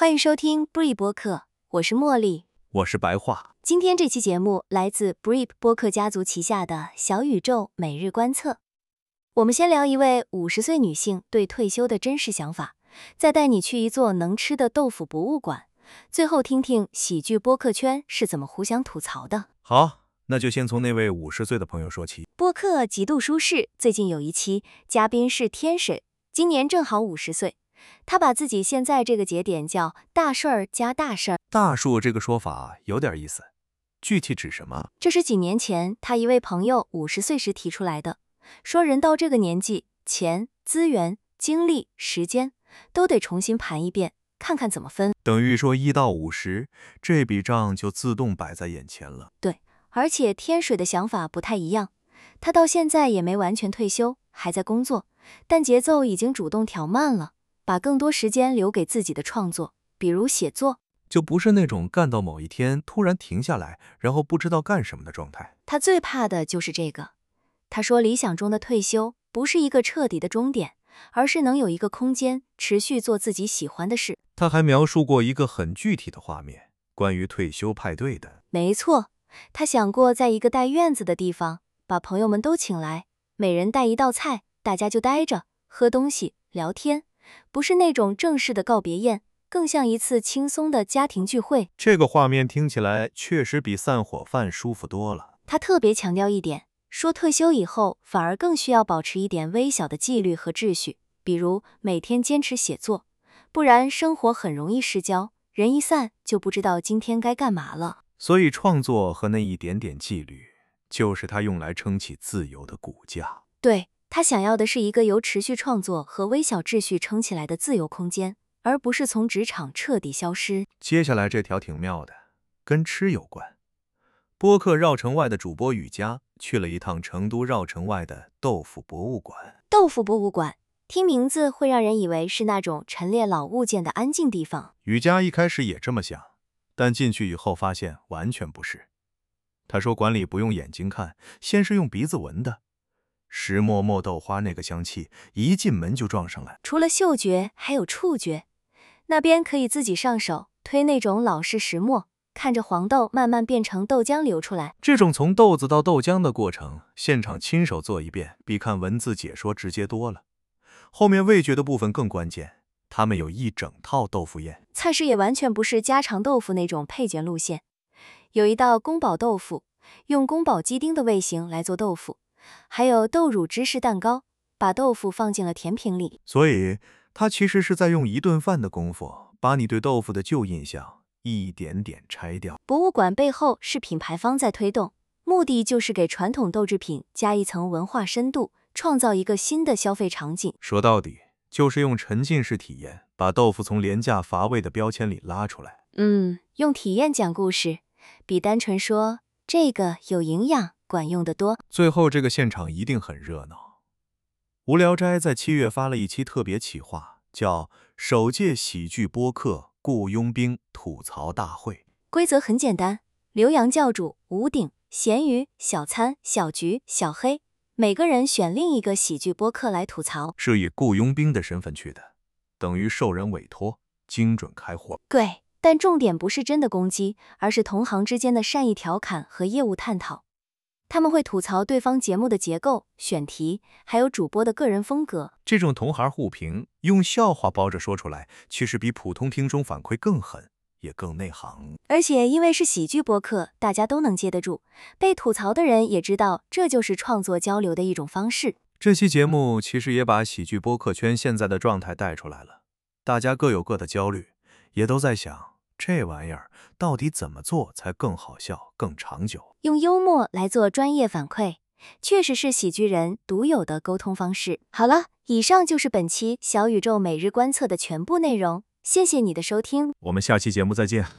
欢迎收听 Bree 播客，我是茉莉， 我是白话。 今天这期节目来自 Bree 播客家族旗下的小宇宙每日观测。我们先聊一位50岁女性对退休的真实想法，再带你去一座能吃的豆腐博物馆，最后听听喜剧播客圈是怎么互相吐槽的。 好，那就先从那位50岁的朋友说起。 播客极度舒适最近有一期嘉宾是天水，今年正好50岁。他把自己现在这个节点叫大事儿加大事儿。 大树这个说法有点意思，具体指什么？ 这是几年前他一位朋友50岁时提出来的，说人到这个年纪，钱、资源、精力、时间都得重新盘一遍，看看怎么分。 等于说1到50，这笔账就自动摆在眼前了。 对，而且天水的想法不太一样，他到现在也没完全退休，还在工作，但节奏已经主动调慢了，把更多时间留给自己的创作，比如写作。 就不是那种干到某一天突然停下来，然后不知道干什么的状态。 他最怕的就是这个。他说理想中的退休不是一个彻底的终点，而是能有一个空间持续做自己喜欢的事。 他还描述过一个很具体的画面，关于退休派对的。 没错，他想过在一个带院子的地方，把朋友们都请来，每人带一道菜，大家就待着喝东西聊天，不是那种正式的告别宴，更像一次轻松的家庭聚会。 这个画面听起来确实比散伙饭舒服多了。 他特别强调一点，说退休以后反而更需要保持一点微小的纪律和秩序，比如每天坚持写作，不然生活很容易失焦，人一散就不知道今天该干嘛了。 所以创作和那一点点纪律，就是他用来撑起自由的骨架。 对，他想要的是一个由持续创作和微小秩序撑起来的自由空间，而不是从职场彻底消失。 接下来这条挺妙的，跟吃有关。播客绕城外的主播雨佳去了一趟成都绕城外的豆腐博物馆。 豆腐博物馆，听名字会让人以为是那种陈列老物件的安静地方。 雨佳一开始也这么想，但进去以后发现完全不是。他说馆里不用眼睛看，先是用鼻子闻的。石磨磨豆花那个香气，一进门就撞上来。 除了嗅觉，还有触觉。那边可以自己上手推那种老式石磨，看着黄豆慢慢变成豆浆流出来。 这种从豆子到豆浆的过程，现场亲手做一遍，比看文字解说直接多了。后面味觉的部分更关键，他们有一整套豆腐宴， 菜式也完全不是家常豆腐那种配卷路线，有一道宫保豆腐，用宫保鸡丁的味型来做豆腐，还有豆乳芝士蛋糕，把豆腐放进了甜品里。 所以他其实是在用一顿饭的功夫，把你对豆腐的旧印象一点点拆掉。 博物馆背后是品牌方在推动，目的就是给传统豆制品加一层文化深度，创造一个新的消费场景。 说到底，就是用沉浸式体验，把豆腐从廉价乏味的标签里拉出来。 用体验讲故事，比单纯说这个有营养管用得多。 最后这个现场一定很热闹。无聊斋在7月发了一期特别企划，叫首届喜剧播客雇佣兵吐槽大会。 规则很简单，刘洋教主、吴鼎、咸鱼、小参、小菊、小黑，每个人选另一个喜剧播客来吐槽， 是以雇佣兵的身份去的，等于受人委托，精准开火。 对，但重点不是真的攻击，而是同行之间的善意调侃和业务探讨。他们会吐槽对方节目的结构、选题，还有主播的个人风格。 这种同行互评，用笑话包着说出来，其实比普通听众反馈更狠，也更内行。 而且因为是喜剧播客，大家都能接得住，被吐槽的人也知道这就是创作交流的一种方式。 这期节目其实也把喜剧播客圈现在的状态带出来了，大家各有各的焦虑，也都在想这玩意儿到底怎么做才更好笑、更长久。 用幽默来做专业反馈，确实是喜剧人独有的沟通方式。好了，以上就是本期小宇宙每日观测的全部内容，谢谢你的收听， 我们下期节目再见。